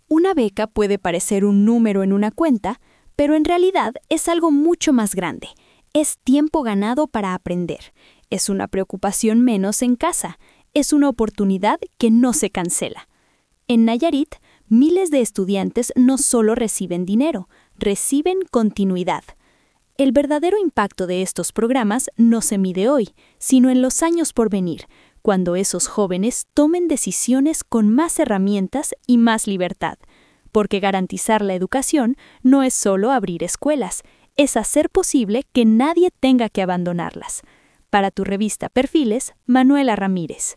Una beca puede parecer un número en una cuenta, pero en realidad es algo mucho más grande. Es tiempo ganado para aprender. Es una preocupación menos en casa. Es una oportunidad que no se cancela. En Nayarit, miles de estudiantes no solo reciben dinero, reciben continuidad. El verdadero impacto de estos programas no se mide hoy, sino en los años por venir, cuando esos jóvenes tomen decisiones con más herramientas y más libertad. Porque garantizar la educación no es solo abrir escuelas, es hacer posible que nadie tenga que abandonarlas. Para tu revista Perfiles, Manuela Ramírez.